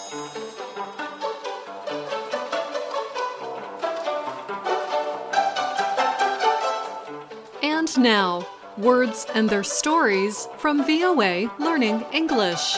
And now, words and their stories from VOA Learning English.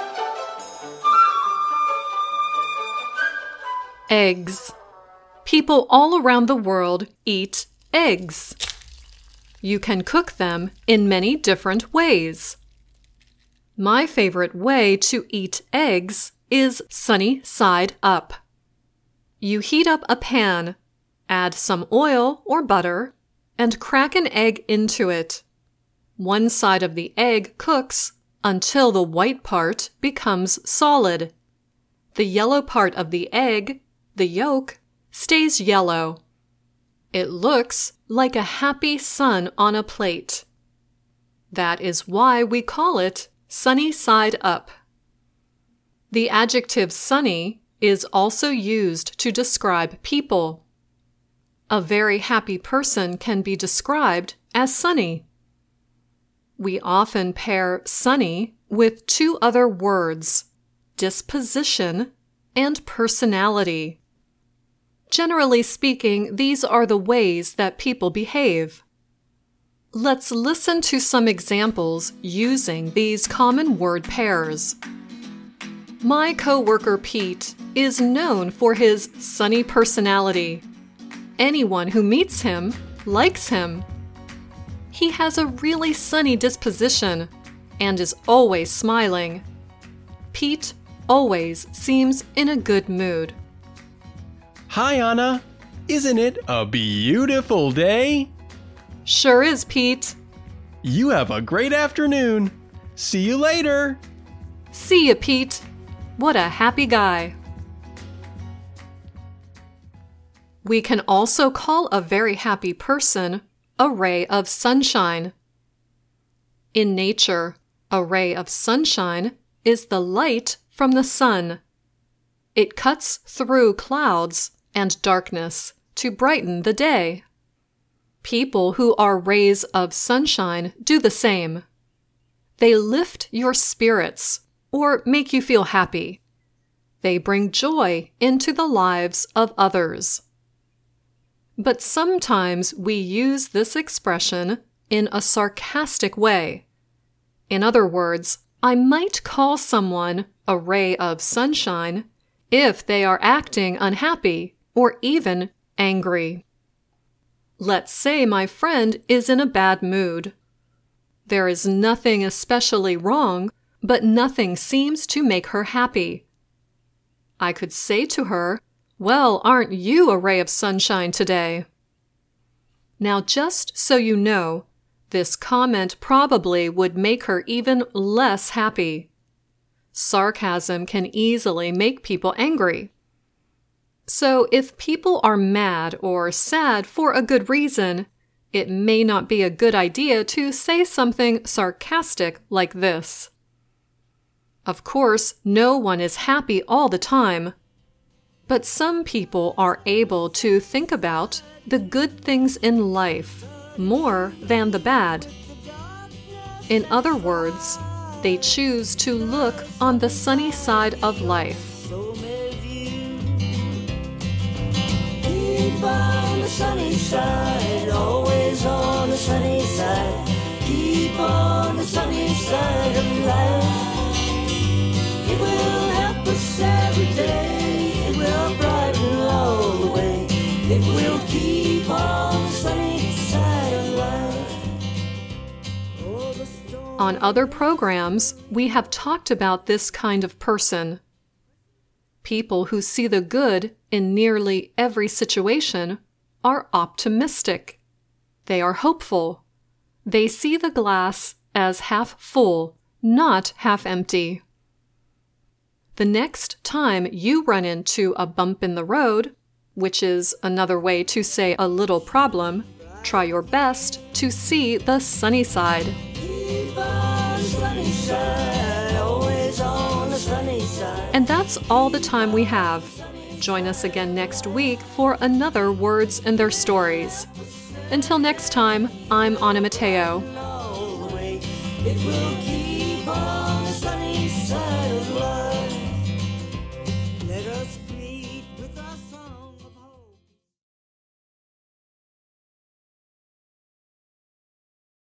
Eggs. People all around the world eat eggs. You can cook them in many different ways. My favorite way to eat eggs is sunny side up. You heat up a pan, add some oil or butter, and crack an egg into it. One side of the egg cooks until the white part becomes solid. The yellow part of the egg, the yolk, stays yellow. It looks like a happy sun on a plate. That is why we call it sunny side up. The adjective sunny is also used to describe people. A very happy person can be described as sunny. We often pair sunny with two other words, disposition and personality. Generally speaking, these are the ways that people behave. Let's listen to some examples using these common word pairs. My coworker Pete is known for his sunny personality. Anyone who meets him likes him. He has a really sunny disposition and is always smiling. Pete always seems in a good mood. Hi, Anna. Isn't it a beautiful day? Sure is, Pete. You have a great afternoon. See you later. See ya, Pete. What a happy guy. We can also call a very happy person a ray of sunshine. In nature, a ray of sunshine is the light from the sun. It cuts through clouds and darkness to brighten the day. People who are rays of sunshine do the same. They lift your spirits or make you feel happy. They bring joy into the lives of others. But sometimes we use this expression in a sarcastic way. In other words, I might call someone a ray of sunshine if they are acting unhappy or even angry. Let's say my friend is in a bad mood. There is nothing especially wrong, but nothing seems to make her happy. I could say to her, "Well, aren't you a ray of sunshine today?" Now, just so you know, this comment probably would make her even less happy. Sarcasm can easily make people angry. So if people are mad or sad for a good reason, it may not be a good idea to say something sarcastic like this. Of course, no one is happy all the time. But some people are able to think about the good things in life more than the bad. In other words, they choose to look on the sunny side of life. Keep on the sunny side, always on the sunny side. Keep on the sunny side of life. It will help us every day. It will brighten all the way. If we'll keep on the sunny side of life. On other programs, we have talked about this kind of person. People who see the good in nearly every situation are optimistic. They are hopeful. They see the glass as half full, not half empty. The next time you run into a bump in the road, which is another way to say a little problem, try your best to see the sunny side. Keep on the sunny side, always on the sunny side. And that's all the time we have. Join us again next week for another Words and Their Stories. Until next time, I'm Anna Mateo. It will keep